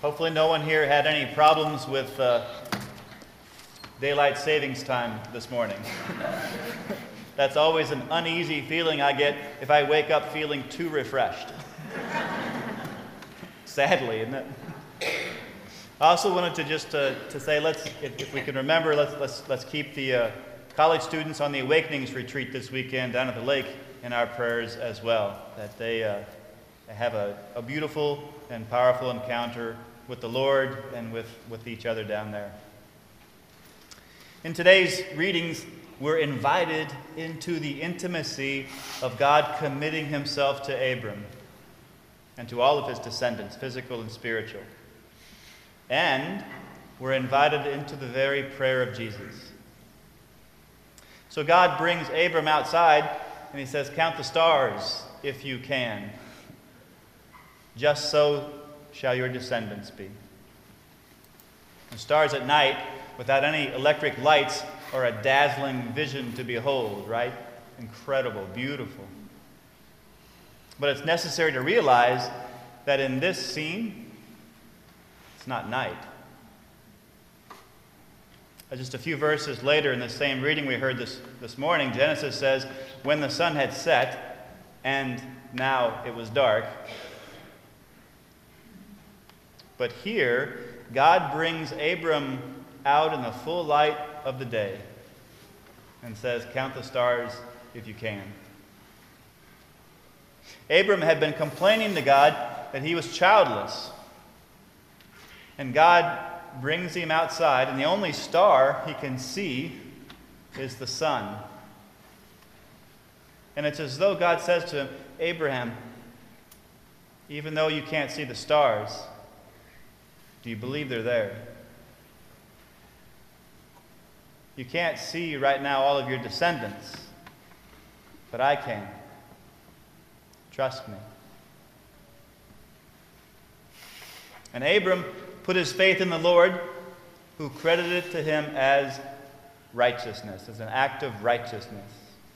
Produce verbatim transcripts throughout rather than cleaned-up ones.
Hopefully no one here had any problems with uh, daylight savings time this morning. That's always an uneasy feeling I get if I wake up feeling too refreshed. Sadly, isn't it? I also wanted to just uh, to say, let's if, if we can remember, let's let's let's keep the uh, college students on the Awakenings retreat this weekend down at the lake in our prayers as well. That they uh, have a, a beautiful and powerful encounter with the Lord and with, with each other down there. In today's readings, we're invited into the intimacy of God committing himself to Abram and to all of his descendants, physical and spiritual. And we're invited into the very prayer of Jesus. So God brings Abram outside and he says, "Count the stars if you can. Just so shall your descendants be." And stars at night, without any electric lights, are a dazzling vision to behold, right? Incredible, beautiful. But it's necessary to realize that in this scene, it's not night. Just a few verses later in the same reading we heard this, this morning, Genesis says, "When the sun had set, and now it was dark." But here, God brings Abram out in the full light of the day and says, "Count the stars if you can." Abram had been complaining to God that he was childless. And God brings him outside, and the only star he can see is the sun. And it's as though God says to him, "Abraham, even though you can't see the stars, do you believe they're there? You can't see right now all of your descendants, but I can. Trust me." And Abram put his faith in the Lord, who credited it to him as righteousness, as an act of righteousness.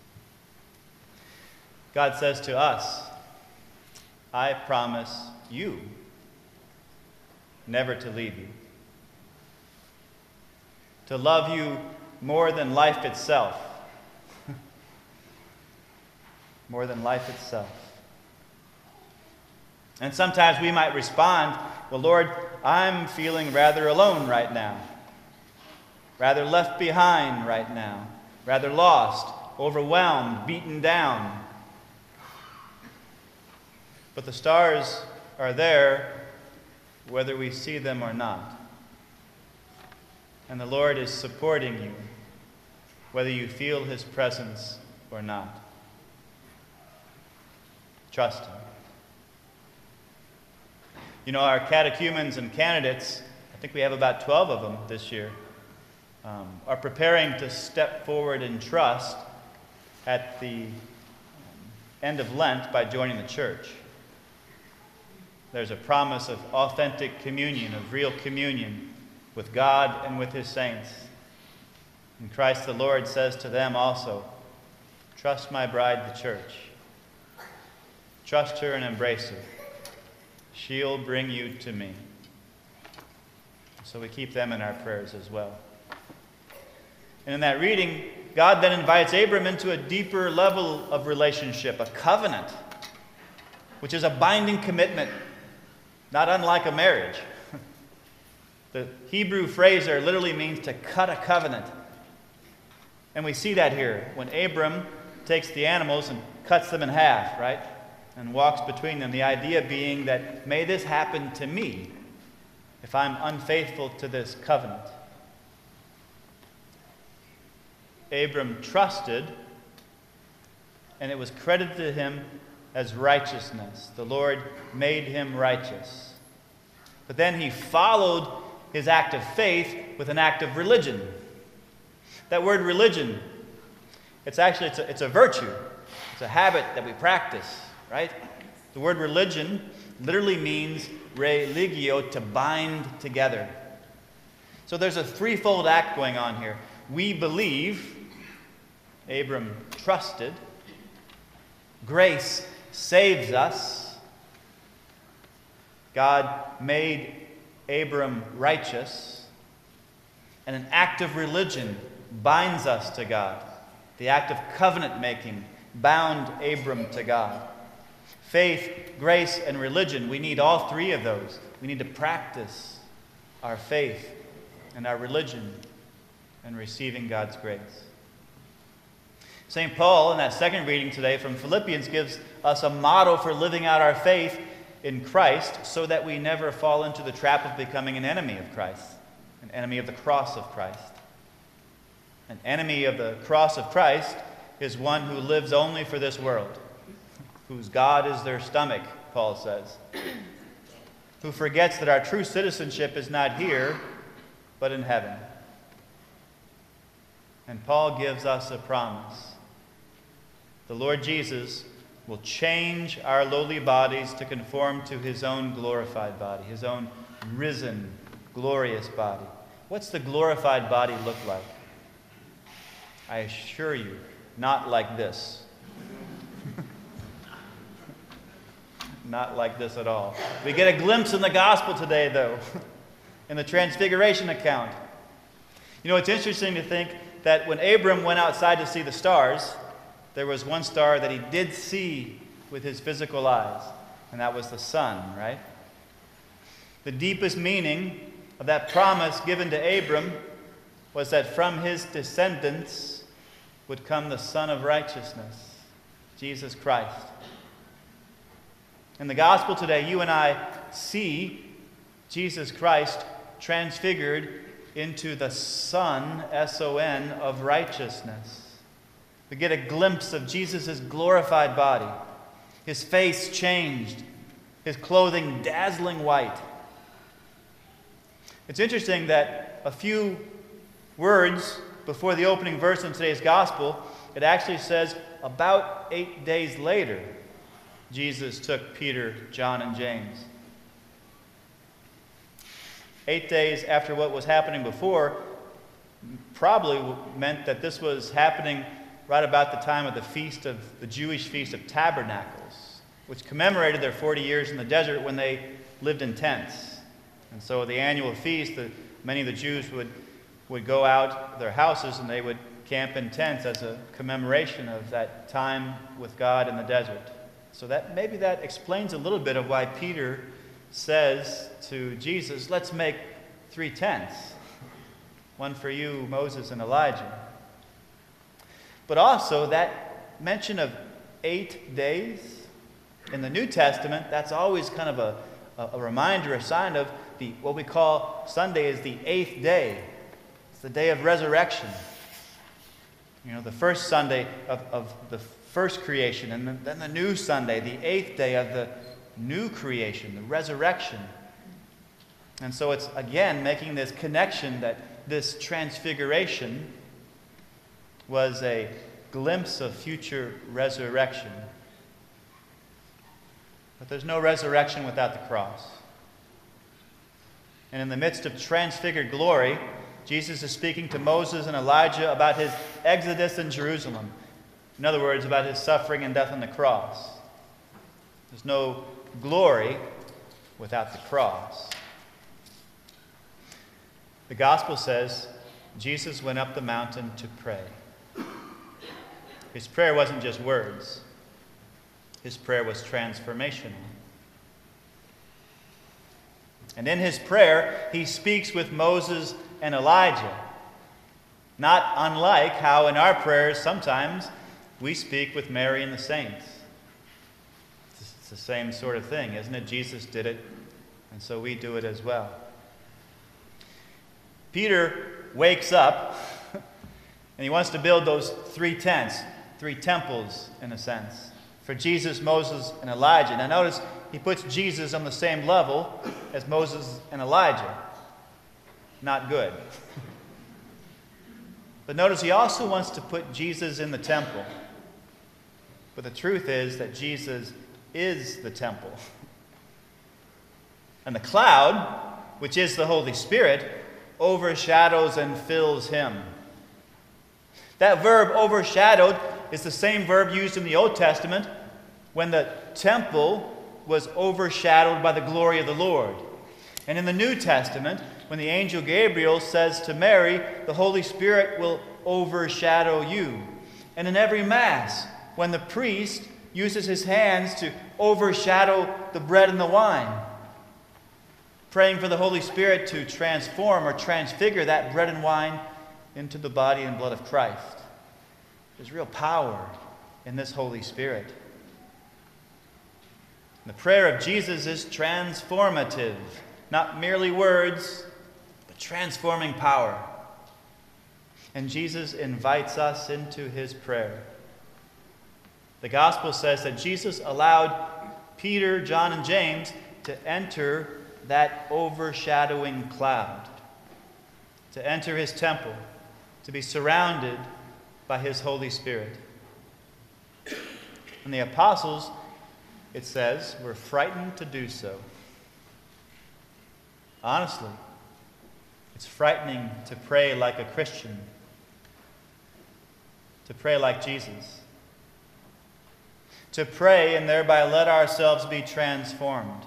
God says to us, "I promise you never to leave you, to love you more than life itself." More than life itself. And sometimes we might respond, "Well, Lord, I'm feeling rather alone right now, rather left behind right now, rather lost, overwhelmed, beaten down." But the stars are there whether we see them or not. And the Lord is supporting you, whether you feel his presence or not. Trust him. You know, our catechumens and candidates, I think we have about twelve of them this year, um, are preparing to step forward in trust at the end of Lent by joining the church. There's a promise of authentic communion, of real communion with God and with his saints. And Christ the Lord says to them also, "Trust my bride, the church. Trust her and embrace her. She'll bring you to me." So we keep them in our prayers as well. And in that reading, God then invites Abram into a deeper level of relationship, a covenant, which is a binding commitment, not unlike a marriage. The Hebrew phrase there literally means to cut a covenant. And we see that here when Abram takes the animals and cuts them in half, right? And walks between them. The idea being that, may this happen to me if I'm unfaithful to this covenant. Abram trusted, and it was credited to him as righteousness. The Lord made him righteous. But then he followed his act of faith with an act of religion. That word religion, it's actually it's a, it's a virtue. It's a habit that we practice. Right? The word religion literally means religio, to bind together. So there's a threefold act going on here. We believe, Abram trusted, grace saves us, God made Abram righteous, and an act of religion binds us to God. The act of covenant making bound Abram to God. Faith, grace, and religion, we need all three of those. We need to practice our faith and our religion and receiving God's grace. Saint Paul, in that second reading today from Philippians, gives us a model for living out our faith in Christ so that we never fall into the trap of becoming an enemy of Christ, an enemy of the cross of Christ. An enemy of the cross of Christ is one who lives only for this world, whose God is their stomach, Paul says, who forgets that our true citizenship is not here, but in heaven. And Paul gives us a promise. The Lord Jesus will change our lowly bodies to conform to his own glorified body, his own risen, glorious body. What's the glorified body look like? I assure you, not like this. Not like this at all. We get a glimpse in the gospel today, though, in the Transfiguration account. You know, it's interesting to think that when Abram went outside to see the stars, there was one star that he did see with his physical eyes, and that was the sun, right? The deepest meaning of that promise given to Abram was that from his descendants would come the Son of Righteousness, Jesus Christ. In the gospel today, you and I see Jesus Christ transfigured into the Son, S O N, of righteousness. We get a glimpse of Jesus' glorified body, his face changed, his clothing dazzling white. It's interesting that a few words before the opening verse in today's gospel, it actually says, about eight days later, Jesus took Peter, John, and James. Eight days after what was happening before probably meant that this was happening right about the time of the feast of the Jewish Feast of Tabernacles, which commemorated their forty years in the desert when they lived in tents. And so the annual feast, the, many of the Jews would, would go out of their houses and they would camp in tents as a commemoration of that time with God in the desert. So that maybe that explains a little bit of why Peter says to Jesus, let's make three tents. One for you, Moses, and Elijah. But also that mention of eight days in the New Testament, that's always kind of a, a, a reminder, a sign of the what we call Sunday is the eighth day. It's the day of resurrection. You know, the first Sunday of, of the first creation, and then the new Sunday, the eighth day of the new creation, the resurrection. And so it's, again, making this connection that this transfiguration was a glimpse of future resurrection. But there's no resurrection without the cross. And in the midst of transfigured glory, Jesus is speaking to Moses and Elijah about his exodus in Jerusalem. In other words, about his suffering and death on the cross. There's no glory without the cross. The gospel says Jesus went up the mountain to pray. His prayer wasn't just words. His prayer was transformational. And in his prayer, he speaks with Moses and Elijah. Not unlike how in our prayers sometimes we speak with Mary and the saints. It's the same sort of thing, isn't it? Jesus did it, and so we do it as well. Peter wakes up, and he wants to build those three tents, three temples, in a sense, for Jesus, Moses, and Elijah. Now notice, he puts Jesus on the same level as Moses and Elijah. Not good. But notice, he also wants to put Jesus in the temple. But the truth is that Jesus is the temple. And the cloud, which is the Holy Spirit, overshadows and fills him. That verb overshadowed is the same verb used in the Old Testament when the temple was overshadowed by the glory of the Lord. And in the New Testament, when the angel Gabriel says to Mary, the Holy Spirit will overshadow you. And in every Mass, when the priest uses his hands to overshadow the bread and the wine, praying for the Holy Spirit to transform or transfigure that bread and wine into the body and blood of Christ. There's real power in this Holy Spirit. The prayer of Jesus is transformative, not merely words, but transforming power. And Jesus invites us into his prayer. The gospel says that Jesus allowed Peter, John, and James to enter that overshadowing cloud, to enter his temple, to be surrounded by his Holy Spirit. And the apostles, it says, were frightened to do so. Honestly, it's frightening to pray like a Christian, to pray like Jesus, to pray and thereby let ourselves be transformed.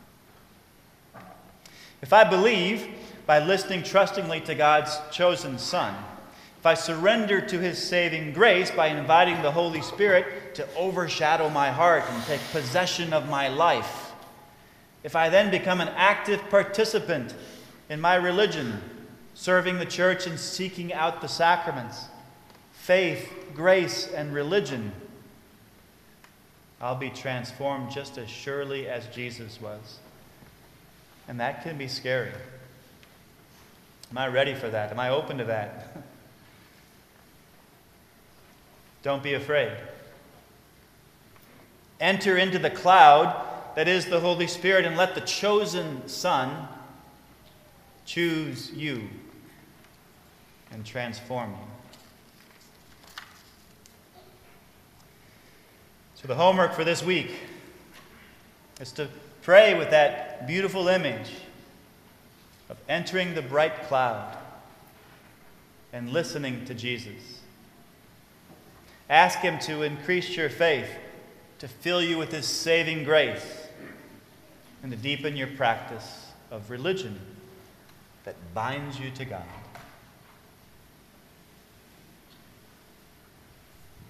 If I believe by listening trustingly to God's chosen Son, if I surrender to his saving grace by inviting the Holy Spirit to overshadow my heart and take possession of my life, if I then become an active participant in my religion, serving the church and seeking out the sacraments, faith, grace, and religion, I'll be transformed just as surely as Jesus was. And that can be scary. Am I ready for that? Am I open to that? Don't be afraid. Enter into the cloud that is the Holy Spirit and let the chosen Son choose you and transform you. So the homework for this week is to pray with that beautiful image of entering the bright cloud and listening to Jesus. Ask him to increase your faith, to fill you with his saving grace, and to deepen your practice of religion that binds you to God.